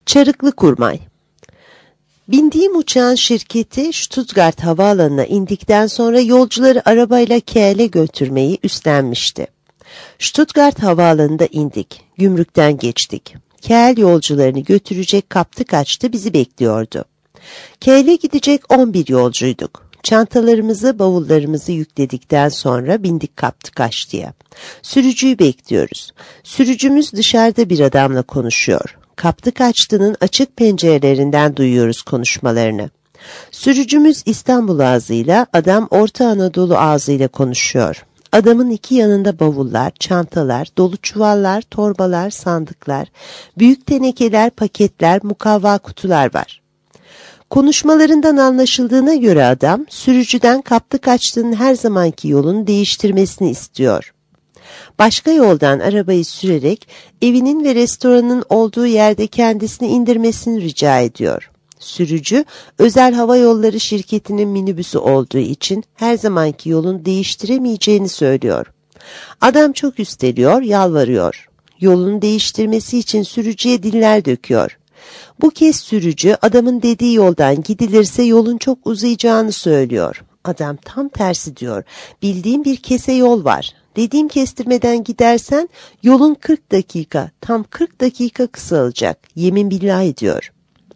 Çarıklı Kurmay. Bindiğim uçağın şirketi Stuttgart havaalanına indikten sonra yolcuları arabayla Kiel'e götürmeyi üstlenmişti. Stuttgart havaalanında indik, gümrükten geçtik. Kiel yolcularını götürecek kaptı kaçtı bizi bekliyordu. Kiel'e gidecek 11 yolcuyduk. Çantalarımızı, bavullarımızı yükledikten sonra bindik kaptı kaçtıya. Sürücüyü bekliyoruz. Sürücümüz dışarıda bir adamla konuşuyor. Kaptı kaçtının açık pencerelerinden duyuyoruz konuşmalarını. Sürücümüz İstanbul ağzıyla, adam Orta Anadolu ağzıyla konuşuyor. Adamın iki yanında bavullar, çantalar, dolu çuvallar, torbalar, sandıklar, büyük tenekeler, paketler, mukavva kutular var. Konuşmalarından anlaşıldığına göre adam, sürücüden kaptı kaçtığının her zamanki yolunu değiştirmesini istiyor. Başka yoldan arabayı sürerek evinin ve restoranın olduğu yerde kendisini indirmesini rica ediyor. Sürücü, özel hava yolları şirketinin minibüsü olduğu için her zamanki yolunu değiştiremeyeceğini söylüyor. Adam çok üsteliyor, yalvarıyor. Yolunu değiştirmesi için sürücüye diller döküyor. Bu kez sürücü adamın dediği yoldan gidilirse yolun çok uzayacağını söylüyor. Adam tam tersi diyor. Bildiğim bir kese yol var. Dediğim kestirmeden gidersen yolun 40 dakika, tam 40 dakika kısalacak. Yemin billahi diyor.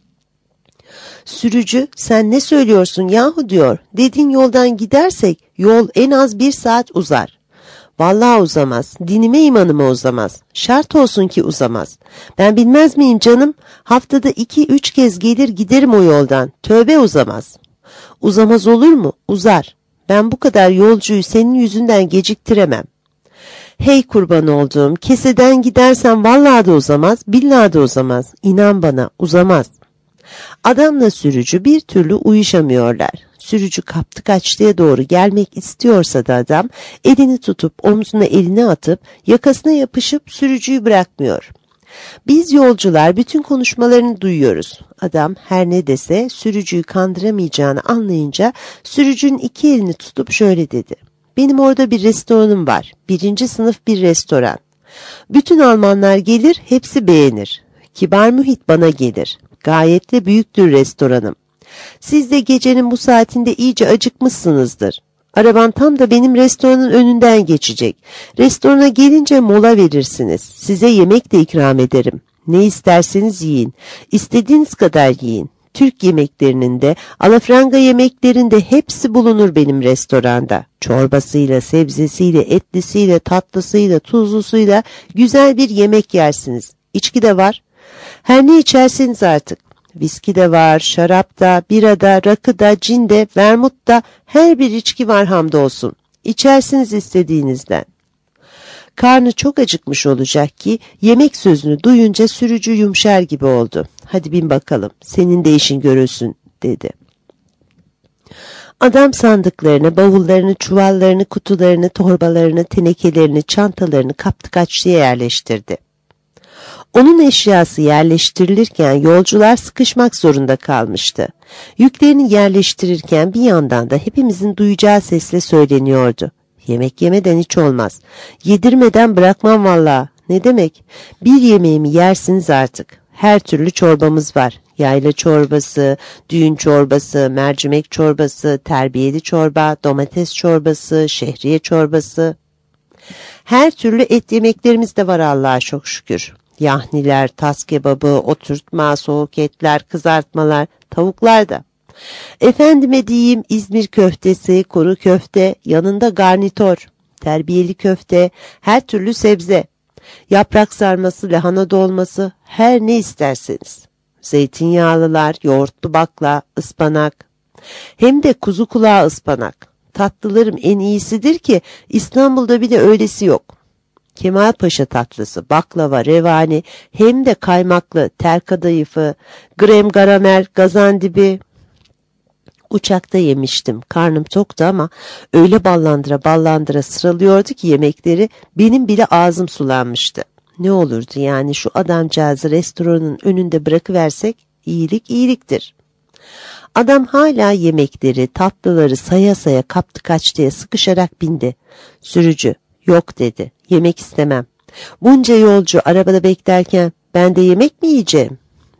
Sürücü, sen ne söylüyorsun yahu diyor. Dediğin yoldan gidersek yol en az 1 saat uzar. Vallahi uzamaz. Dinime imanıma uzamaz. Şart olsun ki uzamaz. Ben bilmez miyim canım? Haftada 2-3 kez gelir giderim o yoldan. Tövbe uzamaz. Uzamaz olur mu? Uzar. Ben bu kadar yolcuyu senin yüzünden geciktiremem. Hey kurban olduğum, keseden gidersen vallahi da uzamaz, billahi da uzamaz. İnan bana, uzamaz. Adamla sürücü bir türlü uyuşamıyorlar. Sürücü kaptı kaçtıya doğru gelmek istiyorsa da adam elini tutup omzuna elini atıp yakasına yapışıp sürücüyü bırakmıyor. Biz yolcular bütün konuşmalarını duyuyoruz. Adam her ne dese sürücüyü kandıramayacağını anlayınca sürücünün iki elini tutup şöyle dedi. Benim orada bir restoranım var. 1. sınıf bir restoran. Bütün Almanlar gelir, hepsi beğenir. Kibar mühit bana gelir. Gayet de büyüktür restoranım. Siz de gecenin bu saatinde iyice acıkmışsınızdır. Araban tam da benim restoranın önünden geçecek. Restorana gelince mola verirsiniz. Size yemek de ikram ederim. Ne isterseniz yiyin. İstediğiniz kadar yiyin. Türk yemeklerinin de, alafranga yemeklerinde hepsi bulunur benim restoranda. Çorbasıyla, sebzesiyle, etlisiyle, tatlısıyla, tuzlusuyla güzel bir yemek yersiniz. İçki de var. Her ne içerseniz artık. Viski de var, şarap da, bira da, rakı da, cin de, vermut da, her bir içki var hamdolsun. İçersiniz istediğinizden. Karnı çok acıkmış olacak ki yemek sözünü duyunca sürücü yumuşar gibi oldu. Hadi bin bakalım, senin de işin görülsün dedi. Adam sandıklarını, bavullarını, çuvallarını, kutularını, torbalarını, tenekelerini, çantalarını kaptı kaçtıya yerleştirdi. Onun eşyası yerleştirilirken yolcular sıkışmak zorunda kalmıştı. Yüklerini yerleştirirken bir yandan da hepimizin duyacağı sesle söyleniyordu. Yemek yemeden hiç olmaz. Yedirmeden bırakmam vallahi. Ne demek? Bir yemeğimi yersiniz artık. Her türlü çorbamız var. Yayla çorbası, düğün çorbası, mercimek çorbası, terbiyeli çorba, domates çorbası, şehriye çorbası. Her türlü et yemeklerimiz de var Allah'a çok şükür. Yahniler, tas kebabı, oturtma, soğuk etler, kızartmalar, tavuklar da. Efendime diyeyim İzmir köftesi, kuru köfte, yanında garnitör, terbiyeli köfte, her türlü sebze, yaprak sarması, lahana dolması, her ne isterseniz. Zeytinyağlılar, yoğurtlu bakla, ıspanak, hem de kuzu kulağı ıspanak. Tatlılarım en iyisidir ki İstanbul'da bile öylesi yok. Kemalpaşa tatlısı, baklava, revani, hem de kaymaklı, tel kadayıfı, krem garamel, gazandibi. Uçakta yemiştim. Karnım toktu ama öyle ballandıra ballandıra sıralıyordu ki yemekleri benim bile ağzım sulanmıştı. Ne olurdu yani şu adamcağızı restoranın önünde bırakıversek iyilik iyiliktir. Adam hala yemekleri, tatlıları saya saya kaptı kaçtıya sıkışarak bindi. Sürücü, yok dedi, yemek istemem. Bunca yolcu arabada beklerken ben de yemek mi yiyeceğim?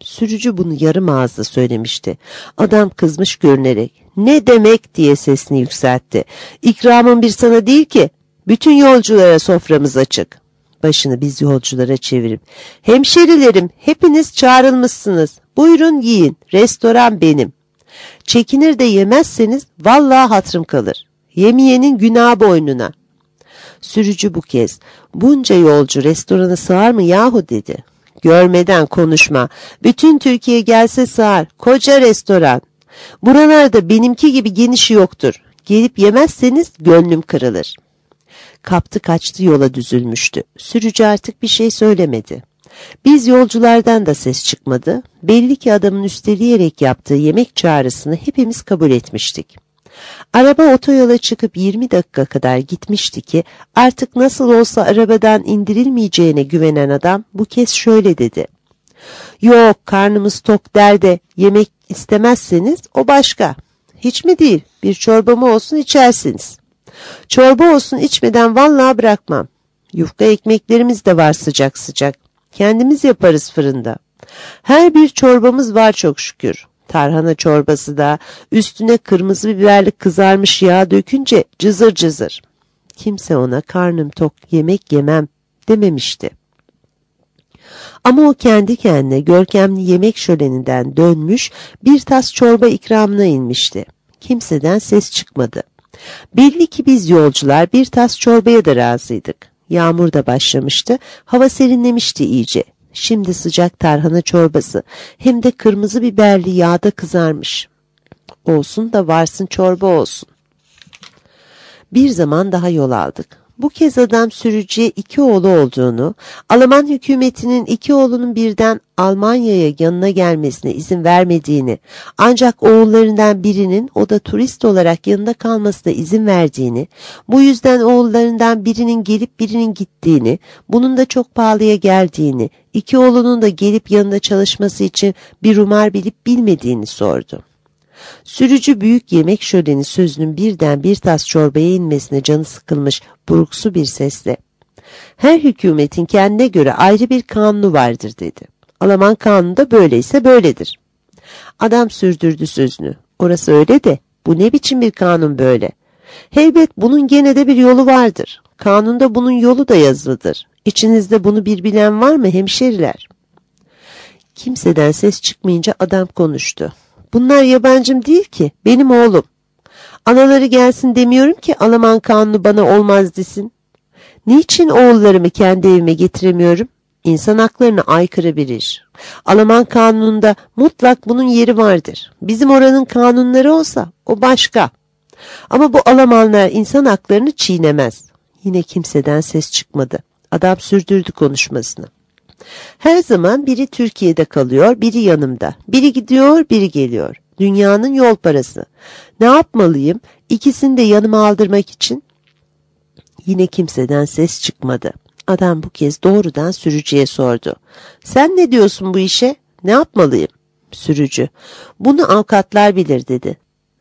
Sürücü bunu yarım ağızla söylemişti. Adam kızmış görünerek, "Ne demek?" diye sesini yükseltti. "İkramım bir sana değil ki. Bütün yolculara soframız açık." Başını biz yolculara çevirip, "Hemşerilerim, hepiniz çağrılmışsınız. Buyurun yiyin. Restoran benim. Çekinir de yemezseniz vallahi hatırım kalır. Yemeyenin günah boynuna." Sürücü bu kez, "Bunca yolcu restorana sığar mı yahu?" dedi. "Görmeden konuşma. Bütün Türkiye gelse sığar. Koca restoran. Buralarda benimki gibi genişi yoktur. Gelip yemezseniz gönlüm kırılır." Kaptı kaçtı yola düzülmüştü. Sürücü artık bir şey söylemedi. Biz yolculardan da ses çıkmadı. Belli ki adamın üsteleyerek yaptığı yemek çağrısını hepimiz kabul etmiştik. Araba otoyola çıkıp 20 dakika kadar gitmişti ki artık nasıl olsa arabadan indirilmeyeceğine güvenen adam bu kez şöyle dedi: "Yok, karnımız tok der de yemek istemezseniz o başka. Hiç mi değil, bir çorbamı olsun içersiniz. Çorba olsun içmeden vallahi bırakmam. Yufka ekmeklerimiz de var sıcak sıcak. Kendimiz yaparız fırında. Her bir çorbamız var çok şükür. Tarhana çorbası da üstüne kırmızı biberli kızarmış yağ dökünce cızır cızır." Kimse ona "Karnım tok, yemek yemem" dememişti. Ama o kendi kendine görkemli yemek şöleninden dönmüş, bir tas çorba ikramına inmişti. Kimseden ses çıkmadı. Belli ki biz yolcular bir tas çorbaya da razıydık. Yağmur da başlamıştı, hava serinlemişti iyice. Şimdi sıcak tarhana çorbası, hem de kırmızı biberli yağda kızarmış. Olsun da varsın çorba olsun. Bir zaman daha yol aldık. Bu kez adam sürücüye 2 oğlu olduğunu, Alman hükümetinin 2 oğlunun birden Almanya'ya yanına gelmesine izin vermediğini, ancak oğullarından birinin o da turist olarak yanında kalmasına izin verdiğini, bu yüzden oğullarından birinin gelip birinin gittiğini, bunun da çok pahalıya geldiğini, 2 oğlunun da gelip yanında çalışması için bir umar bilip bilmediğini sordu. Sürücü büyük yemek şöleni sözünün birden bir tas çorbaya inmesine canı sıkılmış buruksu bir sesle, "Her hükümetin kendine göre ayrı bir kanunu vardır" dedi. "Alman kanunu da böyleyse böyledir." Adam sürdürdü sözünü. "Orası öyle de bu ne biçim bir kanun böyle? Elbet bunun gene de bir yolu vardır. Kanunda bunun yolu da yazılıdır. İçinizde bunu bir bilen var mı hemşeriler?" Kimseden ses çıkmayınca adam konuştu. "Bunlar yabancım değil ki, benim oğlum. Anaları gelsin demiyorum ki Alman kanunu bana olmaz desin. Niçin oğullarımı kendi evime getiremiyorum? İnsan haklarına aykırı bir iş. Alman kanununda mutlak bunun yeri vardır. Bizim oranın kanunları olsa o başka. Ama bu Almanlar insan haklarını çiğnemez." Yine kimseden ses çıkmadı. Adam sürdürdü konuşmasını. "Her zaman biri Türkiye'de kalıyor, biri yanımda. Biri gidiyor, biri geliyor. Dünyanın yol parası. Ne yapmalıyım? İkisini de yanıma aldırmak için?" Yine kimseden ses çıkmadı. Adam bu kez doğrudan sürücüye sordu. "Sen ne diyorsun bu işe? Ne yapmalıyım?" Sürücü, "Bunu avukatlar bilir" dedi.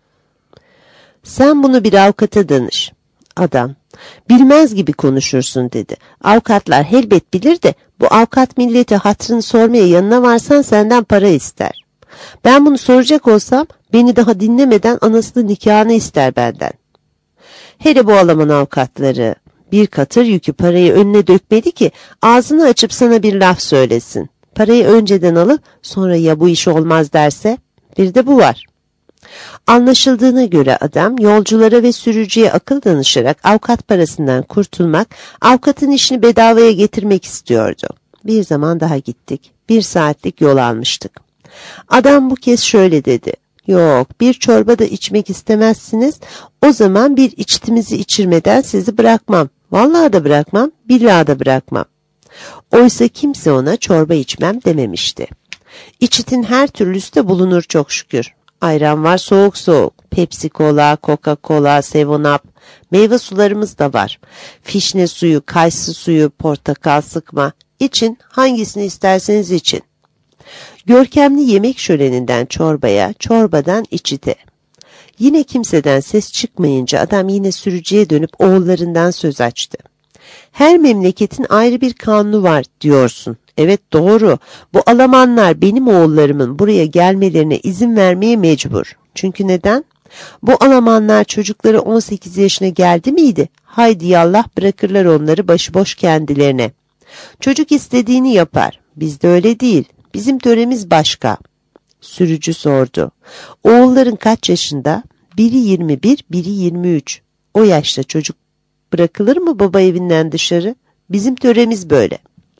"Sen bunu bir avukata danış." Adam, "Bilmez gibi konuşursun" dedi. "Avukatlar elbet bilir de bu avukat millete hatırını sormaya yanına varsan senden para ister. Ben bunu soracak olsam beni daha dinlemeden anasının nikahını ister benden. Hele bu Alman avukatları bir katır yükü parayı önüne dökmeli ki ağzını açıp sana bir laf söylesin. Parayı önceden alıp sonra ya bu iş olmaz derse, bir de bu var." Anlaşıldığına göre adam yolculara ve sürücüye akıl danışarak avukat parasından kurtulmak, avukatın işini bedavaya getirmek istiyordu. Bir zaman daha gittik. 1 saatlik yol almıştık. Adam bu kez şöyle dedi: "Yok, bir çorba da içmek istemezsiniz, o zaman bir içtimizi içirmeden sizi bırakmam. Vallahi da bırakmam, billahi da bırakmam." Oysa kimse ona çorba içmem dememişti. İçitin her türlüsü de bulunur çok şükür. Ayran var soğuk soğuk, Pepsi Cola, Coca-Cola, 7-Up, meyve sularımız da var. Fişne suyu, kayısı suyu, portakal sıkma. İçin, hangisini isterseniz için. Görkemli yemek şöleninden çorbaya, çorbadan içite. Yine kimseden ses çıkmayınca adam yine sürücüye dönüp oğullarından söz açtı. "Her memleketin ayrı bir kanunu var diyorsun. Evet, doğru. Bu Almanlar benim oğullarımın buraya gelmelerine izin vermeye mecbur. Çünkü neden? Bu Almanlar çocukları 18 yaşına geldi miydi? Haydi yallah bırakırlar onları başıboş kendilerine. Çocuk istediğini yapar. Bizde öyle değil. Bizim töremiz başka. Sürücü sordu. Oğulların kaç yaşında? Biri 21, biri 23. O yaşta çocuk bırakılır mı baba evinden dışarı? Bizim töremiz böyle.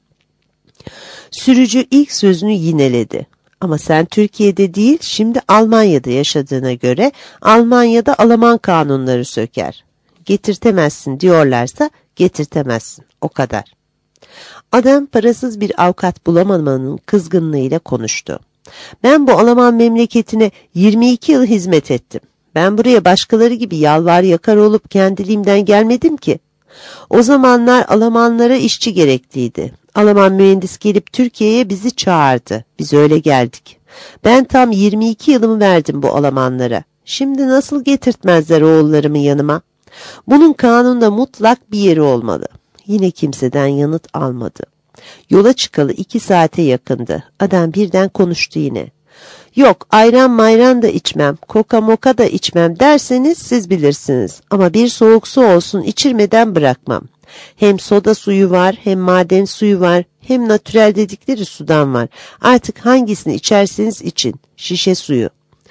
Sürücü ilk sözünü yineledi. Ama sen Türkiye'de değil, şimdi Almanya'da yaşadığına göre Almanya'da Alman kanunları söker. Getirtemezsin diyorlarsa getirtemezsin. O kadar. Adam parasız bir avukat bulamamanın kızgınlığıyla konuştu. Ben bu Alman memleketine 22 yıl hizmet ettim. Ben buraya başkaları gibi yalvar yakar olup kendiliğimden gelmedim ki. O zamanlar Almanlara işçi gerekliydi. Alman mühendis gelip Türkiye'ye bizi çağırdı. Biz öyle geldik. Ben tam 22 yılımı verdim bu Almanlara. Şimdi nasıl getirtmezler oğullarımı yanıma? Bunun kanunda mutlak bir yeri olmalı. Yine kimseden yanıt almadı. Yola çıkalı 2 saate yakındı. Adam birden konuştu yine. Yok, ayran mayran da içmem, koka moka da içmem derseniz siz bilirsiniz. Ama bir soğuk su olsun içirmeden bırakmam. Hem soda suyu var, hem maden suyu var, hem natürel dedikleri sudan var. Artık hangisini içerseniz için, şişe suyu.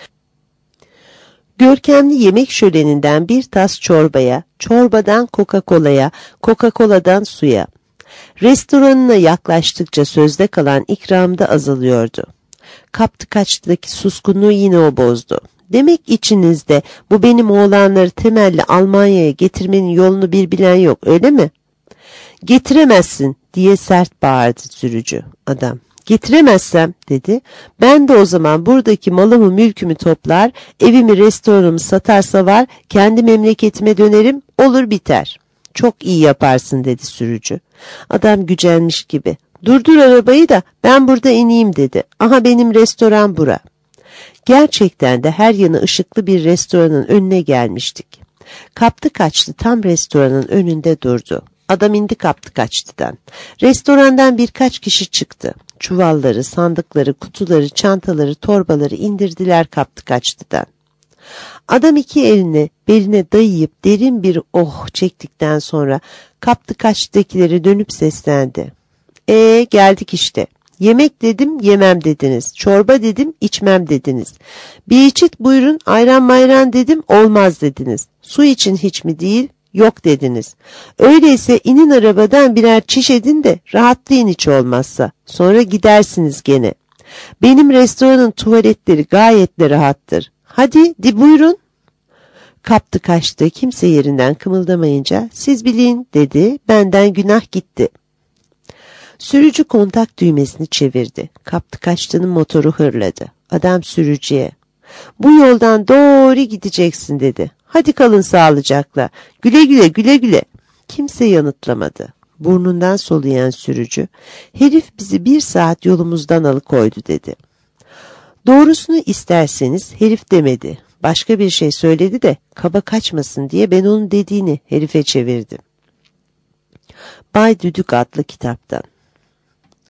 Görkemli yemek şöleninden bir tas çorbaya, çorbadan Coca-Cola'ya, Coca-Cola'dan suya. Restoranına yaklaştıkça sözde kalan ikram da azalıyordu. Kaptı kaçtaki suskunluğu yine o bozdu. Demek içinizde bu benim oğlanları temelli Almanya'ya getirmenin yolunu bir bilen yok, öyle mi? Getiremezsin diye sert bağırdı sürücü. Adam, getiremezsem dedi, ben de o zaman buradaki malımı mülkümü toplar, evimi restoranımı satarsa var, kendi memleketime dönerim, olur biter. Çok iyi yaparsın dedi sürücü. Adam gücenmiş gibi. Durdur arabayı da ben burada ineyim dedi. Aha benim restoran bura. Gerçekten de her yanı ışıklı bir restoranın önüne gelmiştik. Kaptı kaçtı tam restoranın önünde durdu. Adam indi kaptı kaçtıdan. Restorandan birkaç kişi çıktı. Çuvalları, sandıkları, kutuları, çantaları, torbaları indirdiler kaptı kaçtıdan. Adam 2 elini beline dayayıp derin bir oh çektikten sonra kaptı kaçtıdakileri dönüp seslendi. Geldik işte. Yemek dedim yemem dediniz. Çorba dedim içmem dediniz. Bir içit buyurun ayran mayran dedim olmaz dediniz. Su için hiç mi değil? Yok dediniz. Öyleyse inin arabadan birer çiş edin de rahatlayın hiç olmazsa. Sonra gidersiniz gene. Benim restoranın tuvaletleri gayet de rahattır. Hadi buyurun. Kaptı kaçtı kimse yerinden kımıldamayınca siz bilin dedi benden günah gitti. Sürücü kontak düğmesini çevirdi. Kaptı kaçtığının motoru hırladı. Adam sürücüye bu yoldan doğru gideceksin dedi. Hadi kalın sağlıcakla. Güle güle güle güle. Kimse yanıtlamadı. Burnundan soluyan sürücü herif bizi 1 saat yolumuzdan alıkoydu dedi. Doğrusunu isterseniz herif demedi. Başka bir şey söyledi de kaba kaçmasın diye ben onun dediğini herife çevirdim. Bay Düdük adlı kitaptan.